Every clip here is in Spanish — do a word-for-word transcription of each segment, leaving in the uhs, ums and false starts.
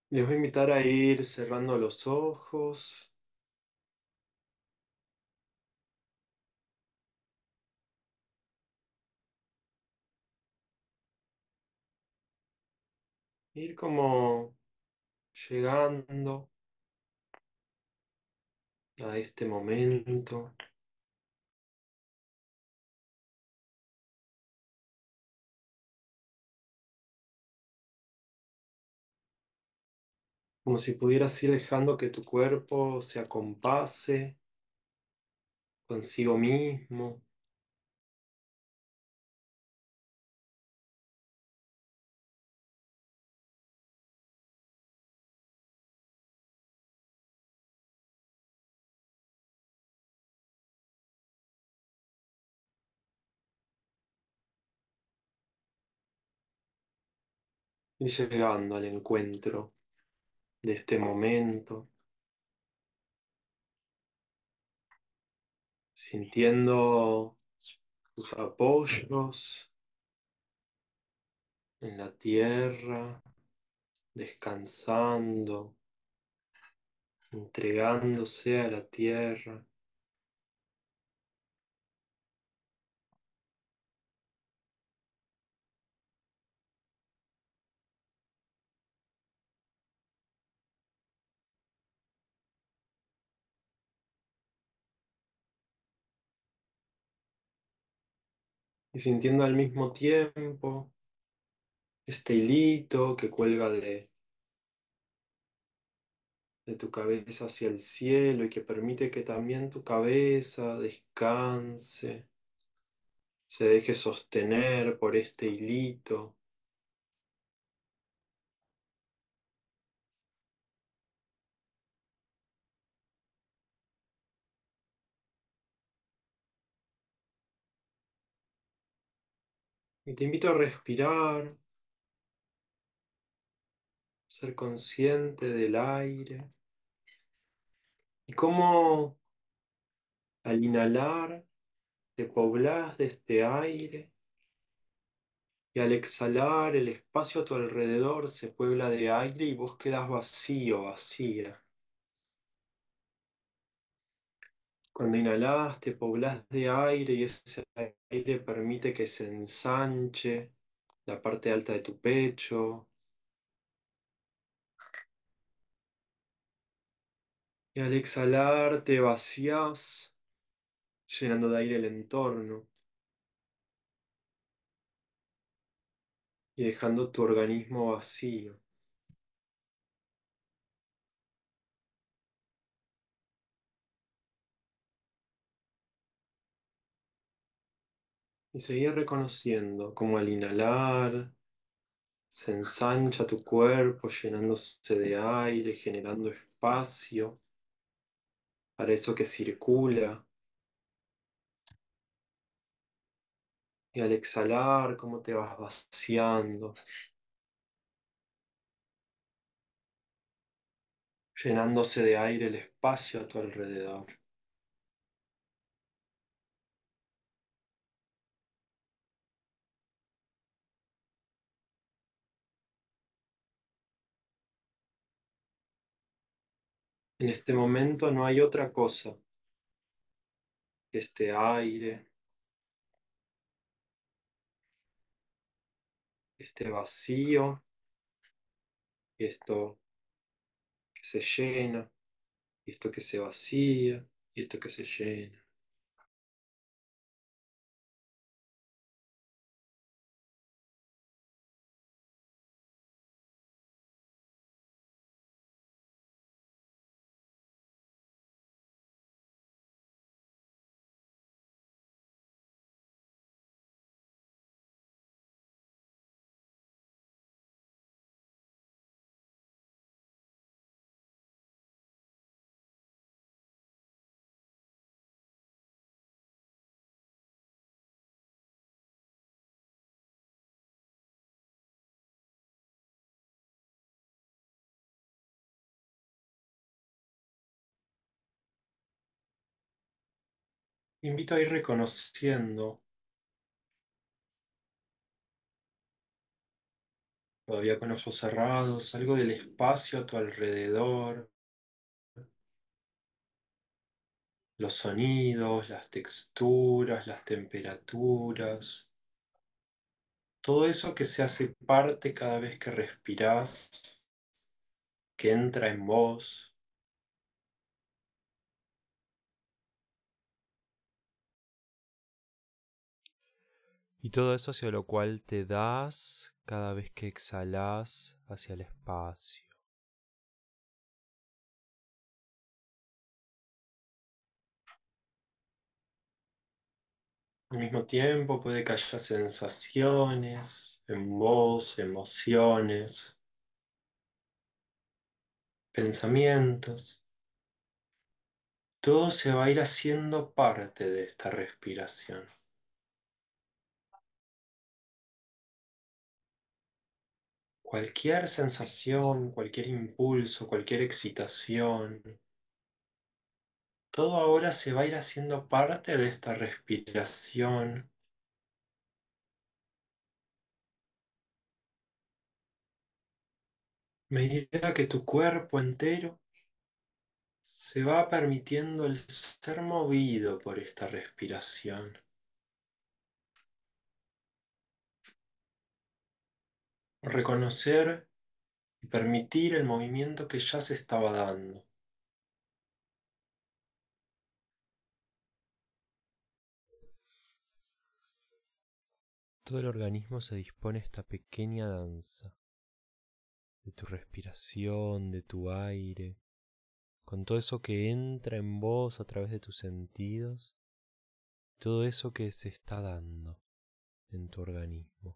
Les voy a invitar a ir cerrando los ojos, ir como llegando a este momento, como si pudieras ir dejando que tu cuerpo se acompase consigo mismo y llegando al encuentro de este momento, sintiendo tus apoyos en la tierra, descansando, entregándose a la tierra. Y sintiendo al mismo tiempo este hilito que cuelga de, de tu cabeza hacia el cielo y que permite que también tu cabeza descanse, se deje sostener por este hilito. Y te invito a respirar, ser consciente del aire y cómo al inhalar te poblás de este aire y al exhalar el espacio a tu alrededor se puebla de aire y vos quedás vacío, vacía. Cuando inhalás te poblás de aire y ese aire permite que se ensanche la parte alta de tu pecho. Y al exhalar te vacías, llenando de aire el entorno y dejando tu organismo vacío. Y seguir reconociendo cómo al inhalar se ensancha tu cuerpo, llenándose de aire, generando espacio para eso que circula. Y al exhalar, cómo te vas vaciando, llenándose de aire el espacio a tu alrededor. En este momento no hay otra cosa que este aire, este vacío, y esto que se llena, y esto que se vacía, y esto que se llena. Invito a ir reconociendo todavía con ojos cerrados, algo del espacio a tu alrededor, los sonidos, las texturas, las temperaturas, todo eso que se hace parte cada vez que respirás, que entra en vos. Y todo eso hacia lo cual te das cada vez que exhalas hacia el espacio. Al mismo tiempo puede que haya sensaciones en vos, emociones, pensamientos. Todo se va a ir haciendo parte de esta respiración. Cualquier sensación, cualquier impulso, cualquier excitación, todo ahora se va a ir haciendo parte de esta respiración. A medida que tu cuerpo entero se va permitiendo el ser movido por esta respiración. Reconocer y permitir el movimiento que ya se estaba dando. Todo el organismo se dispone a esta pequeña danza de tu respiración, de tu aire, con todo eso que entra en vos a través de tus sentidos, todo eso que se está dando en tu organismo.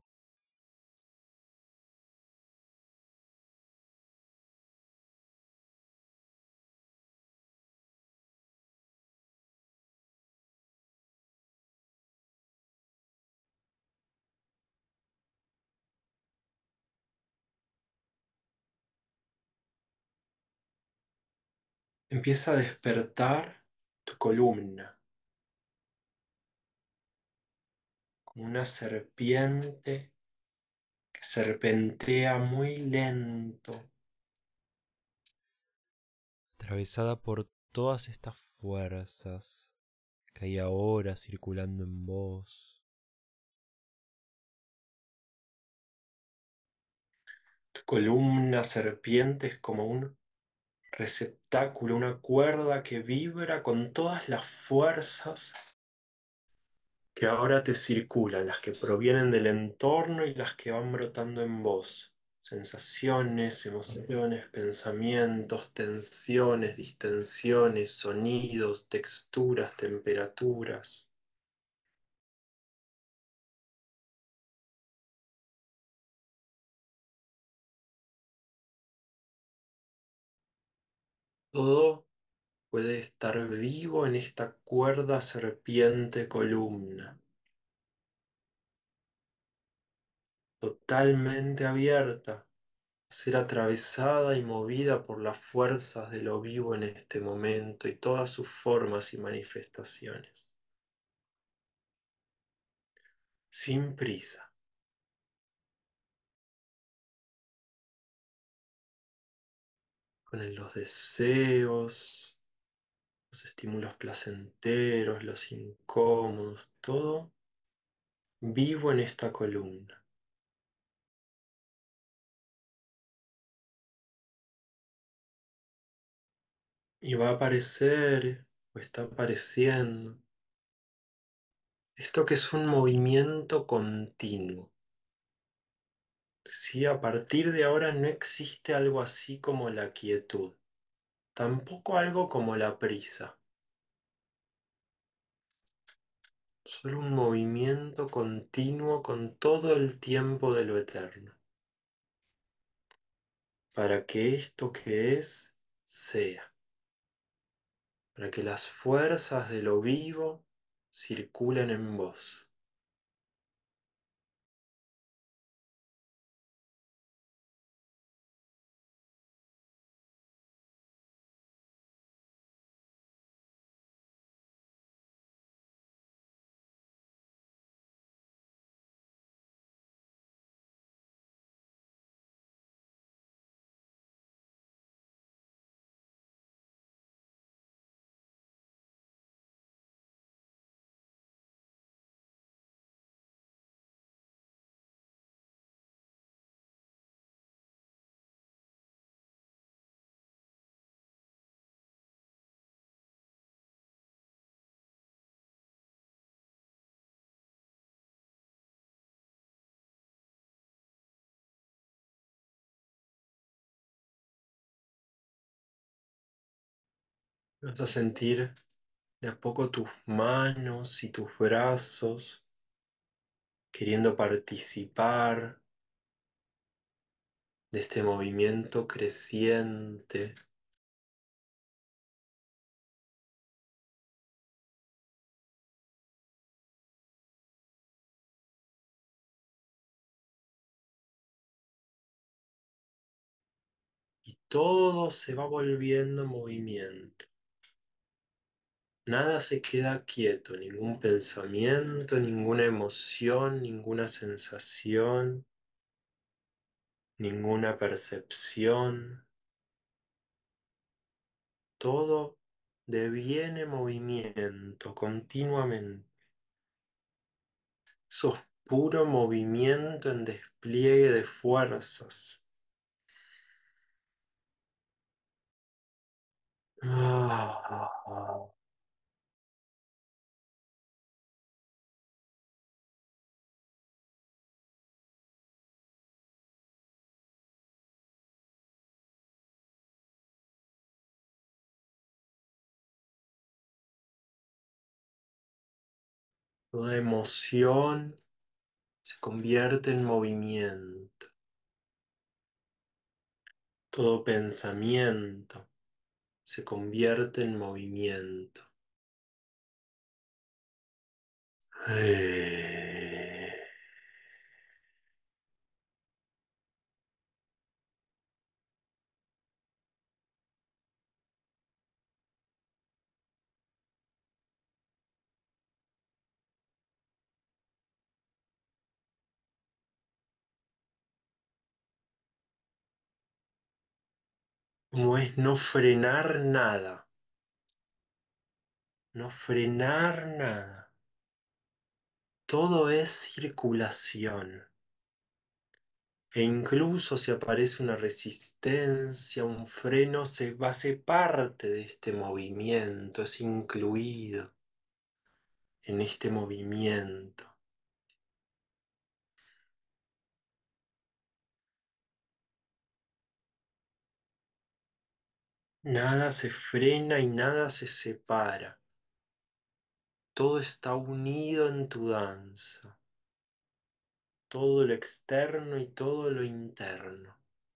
Empieza a despertar tu columna, como una serpiente que serpentea muy lento, Atravesada por todas estas fuerzas que hay ahora circulando en vos. tu columna serpiente es como un receptáculo, una cuerda que vibra con todas las fuerzas que ahora te circulan, las que provienen del entorno y las que van brotando en vos. Sensaciones, emociones, pensamientos, tensiones, distensiones, sonidos, texturas, temperaturas. Todo puede estar vivo en esta cuerda serpiente columna, totalmente abierta, a ser atravesada y movida por las fuerzas de lo vivo en este momento y todas sus formas y manifestaciones. Sin prisa, con los deseos, los estímulos placenteros, los incómodos, todo vivo en esta columna. Y va a aparecer, o está apareciendo, esto que es un movimiento continuo. Sí, a partir de ahora no existe algo así como la quietud, tampoco algo como la prisa, solo un movimiento continuo con todo el tiempo de lo eterno, para que esto que es, sea, para que las fuerzas de lo vivo circulen en vos. Vas a sentir de a poco tus manos y tus brazos queriendo participar de este movimiento creciente. Y todo se va volviendo movimiento. Nada se queda quieto, ningún pensamiento, ninguna emoción, ninguna sensación, ninguna percepción. Todo deviene movimiento continuamente. Sos puro movimiento en despliegue de fuerzas. Ah, toda emoción se convierte en movimiento. Todo pensamiento se convierte en movimiento. Eh, Como es no frenar nada, no frenar nada. Todo es circulación. E incluso si aparece una resistencia, un freno, se va a ser parte de este movimiento, es incluido en este movimiento. Nada se frena y nada se separa. Todo está unido en tu danza. Todo lo externo y todo lo interno.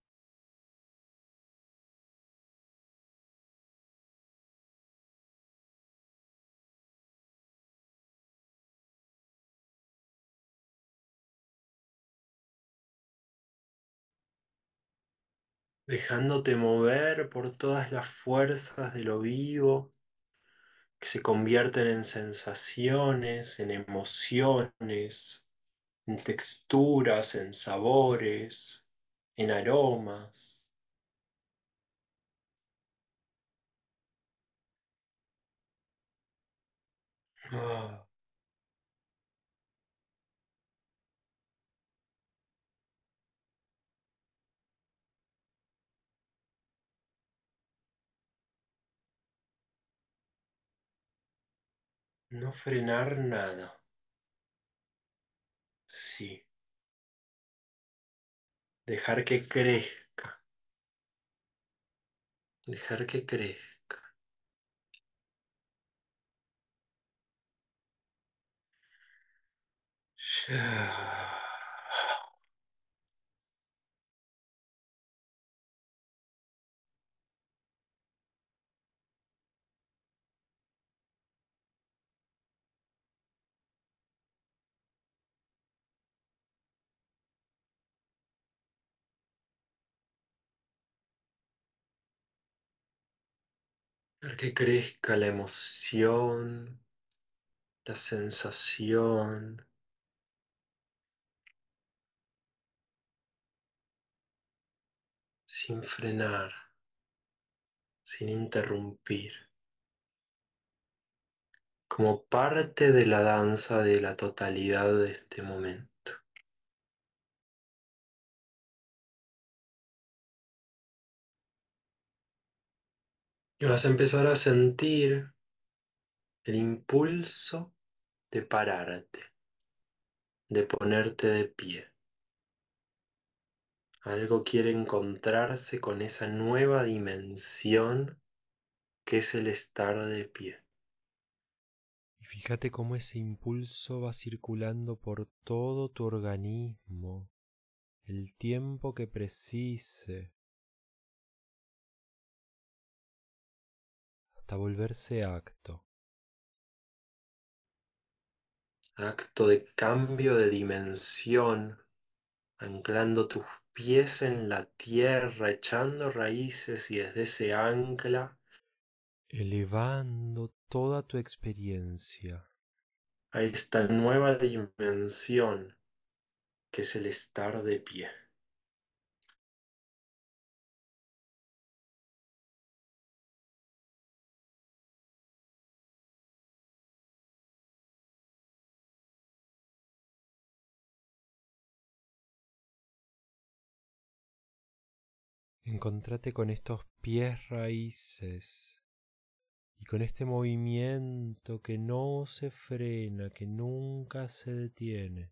Dejándote mover por todas las fuerzas de lo vivo que se convierten en sensaciones, en emociones, en texturas, en sabores, en aromas. Ah, no frenar nada. Sí, dejar que crezca, dejar que crezca. Dejar que crezca la emoción, la sensación, sin frenar, sin interrumpir, como parte de la danza de la totalidad de este momento. Y vas a empezar a sentir el impulso de pararte, de ponerte de pie. Algo quiere encontrarse con esa nueva dimensión que es el estar de pie. Y fíjate cómo ese impulso va circulando por todo tu organismo, el tiempo que precise, hasta volverse acto. Acto de cambio de dimensión, anclando tus pies en la tierra, echando raíces y desde ese ancla Elevando toda tu experiencia. a esta nueva dimensión que es el estar de pie. Encontrate con estos pies raíces y con este movimiento que no se frena, que nunca se detiene.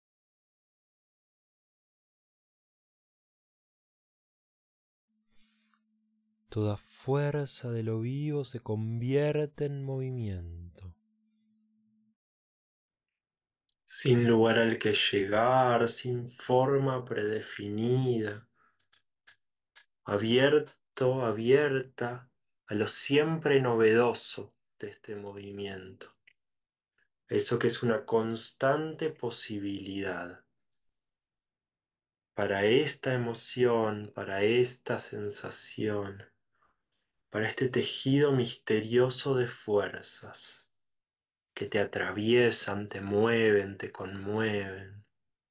Toda fuerza de lo vivo se convierte en movimiento. Sin lugar al que llegar, sin forma predefinida, abierto, abierta a lo siempre novedoso de este movimiento, eso que es una constante posibilidad para esta emoción, para esta sensación, para este tejido misterioso de fuerzas que te atraviesan, te mueven, te conmueven.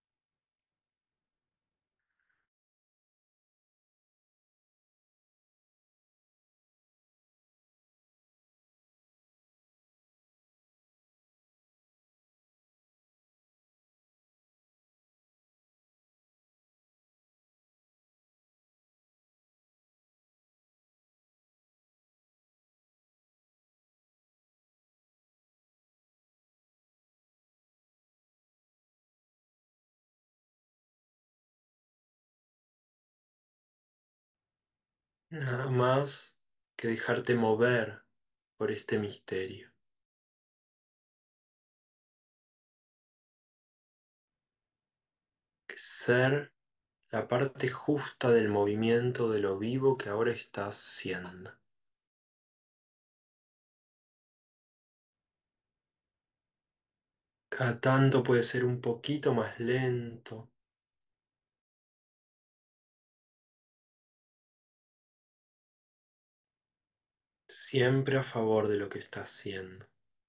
Nada más que dejarte mover por este misterio. Que ser la parte justa del movimiento de lo vivo que ahora estás siendo. Cada tanto puede ser un poquito más lento, siempre a favor de lo que estás haciendo.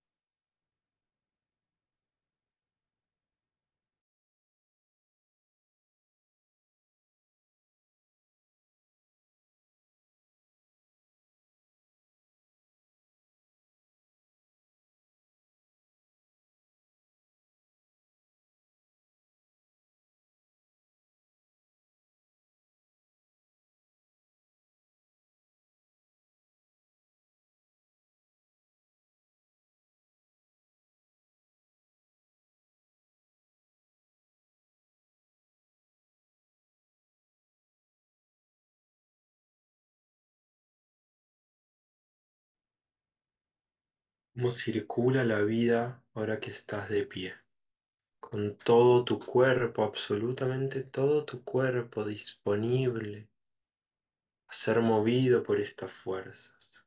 Cómo circula la vida ahora que estás de pie, con todo tu cuerpo, absolutamente todo tu cuerpo disponible a ser movido por estas fuerzas,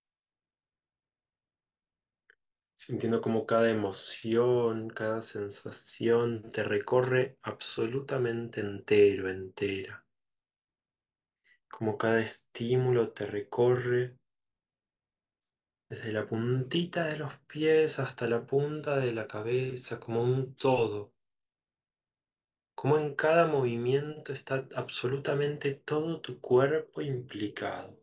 sintiendo como cada emoción, cada sensación te recorre absolutamente entero, entera, como cada estímulo te recorre desde la puntita de los pies hasta la punta de la cabeza, como un todo. Como en cada movimiento está absolutamente todo tu cuerpo implicado.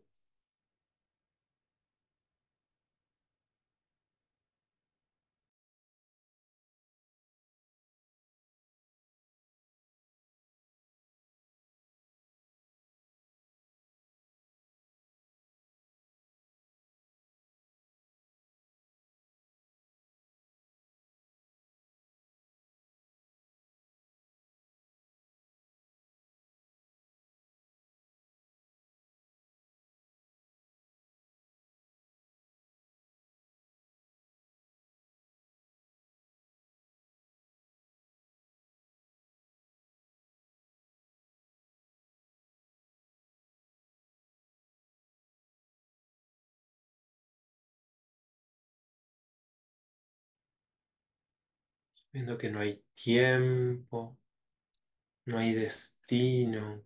Viendo que no hay tiempo, no hay destino,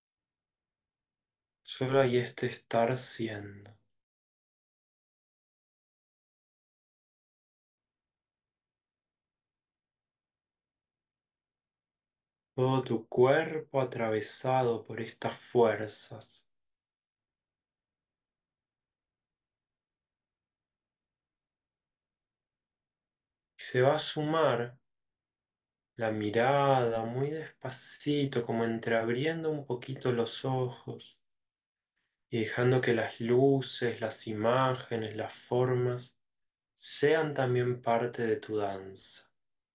solo hay este estar siendo. Todo tu cuerpo atravesado por estas fuerzas. Y se va a sumar la mirada muy despacito, como entreabriendo un poquito los ojos y dejando que las luces, las imágenes, las formas sean también parte de tu danza.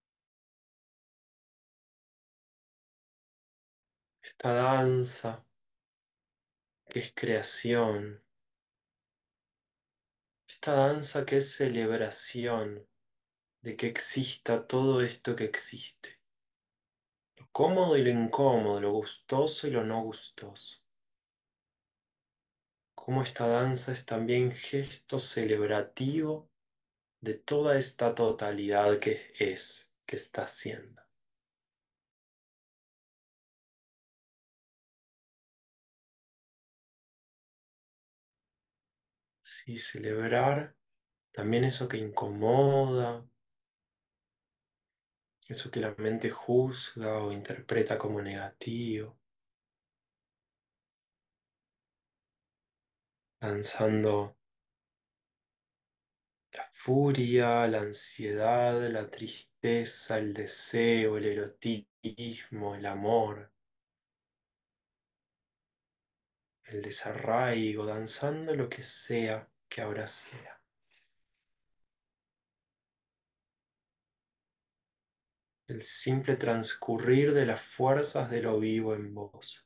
Esta danza que es creación, esta danza que es celebración de que exista todo esto que existe. Lo cómodo y lo incómodo, lo gustoso y lo no gustoso. Cómo esta danza es también gesto celebrativo de toda esta totalidad que es, que está siendo. Sí, celebrar también eso que incomoda, eso que la mente juzga o interpreta como negativo, lanzando la furia, la ansiedad, la tristeza, el deseo, el erotismo, el amor, el desarraigo, danzando lo que sea que ahora sea. El simple transcurrir de las fuerzas de lo vivo en vos.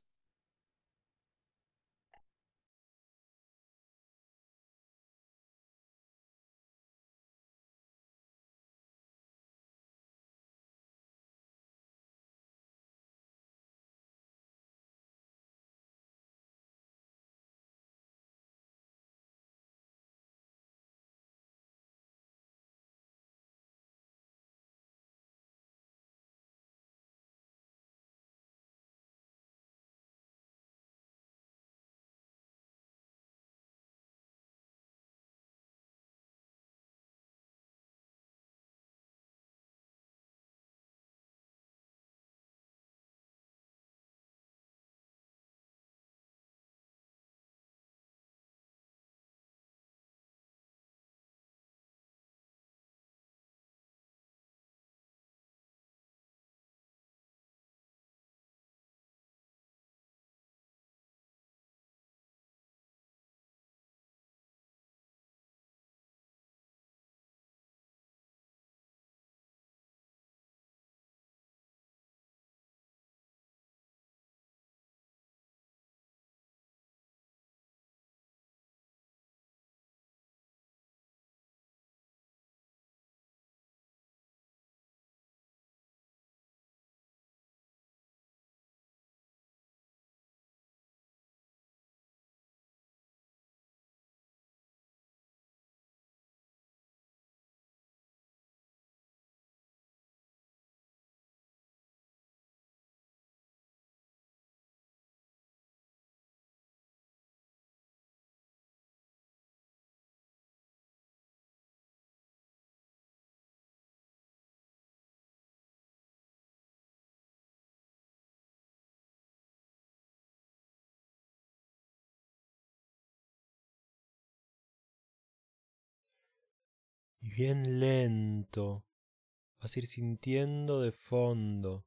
Y bien lento vas a ir sintiendo de fondo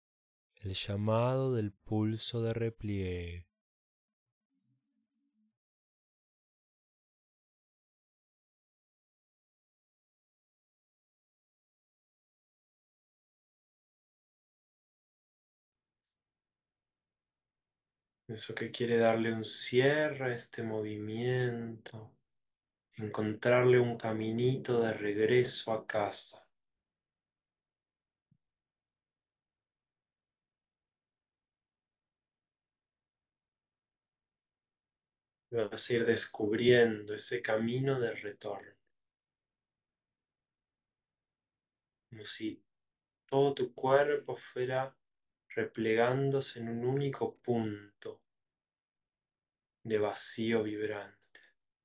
el llamado del pulso de repliegue. Eso que quiere darle un cierre a este movimiento, encontrarle un caminito de regreso a casa. Y vas a ir descubriendo ese camino de retorno, como si todo tu cuerpo fuera replegándose en un único punto de vacío vibrante.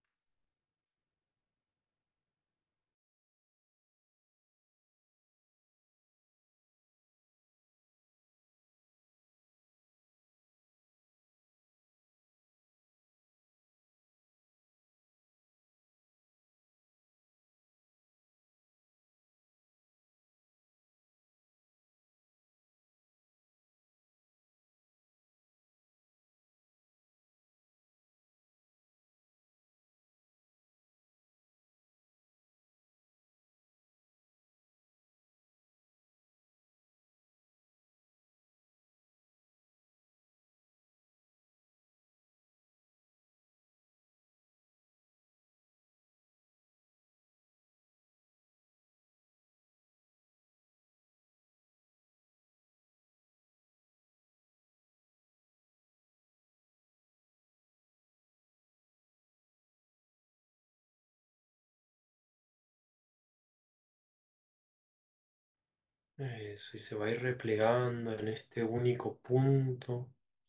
Eso, y se va a ir replegando en este único punto,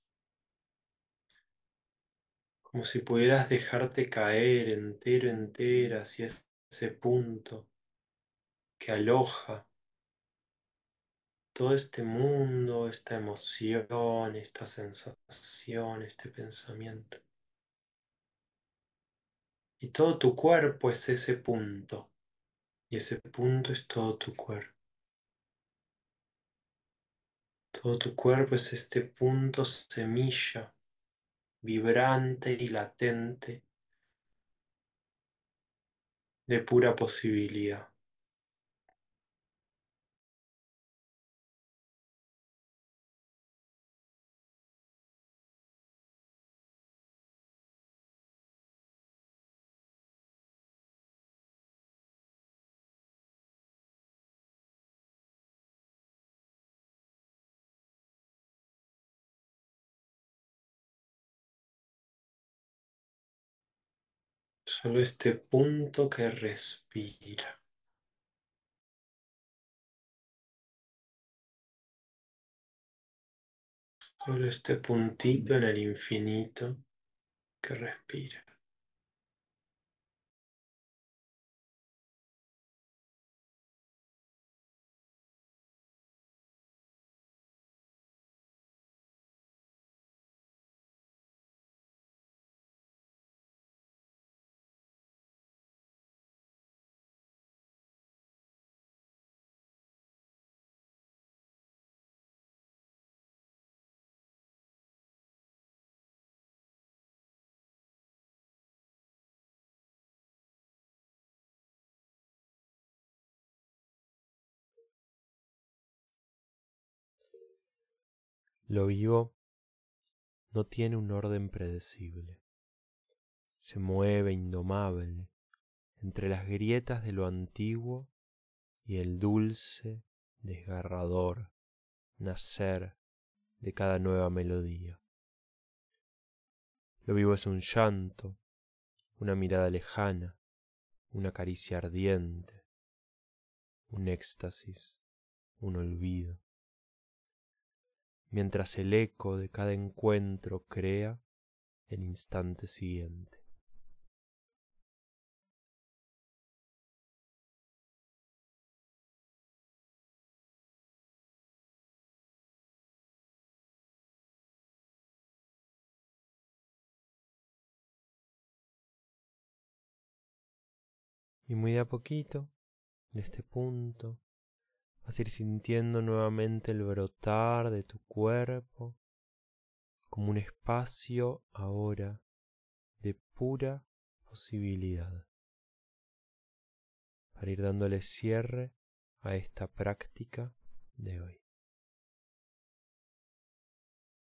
como si pudieras dejarte caer entero, entera hacia ese punto que aloja todo este mundo, esta emoción, esta sensación, este pensamiento. Y todo tu cuerpo es ese punto, y ese punto es todo tu cuerpo. Todo tu cuerpo es este punto semilla, vibrante y latente, de pura posibilidad. Solo este punto que respira. Solo este puntito en el infinito que respira. Lo vivo no tiene un orden predecible. Se mueve indomable entre las grietas de lo antiguo y el dulce, desgarrador nacer de cada nueva melodía. Lo vivo es un llanto, una mirada lejana, una caricia ardiente, un éxtasis, un olvido. Mientras el eco de cada encuentro crea el instante siguiente. Y muy de a poquito, de este punto, vas a ir sintiendo nuevamente el brotar de tu cuerpo como un espacio ahora de pura posibilidad, para ir dándole cierre a esta práctica de hoy.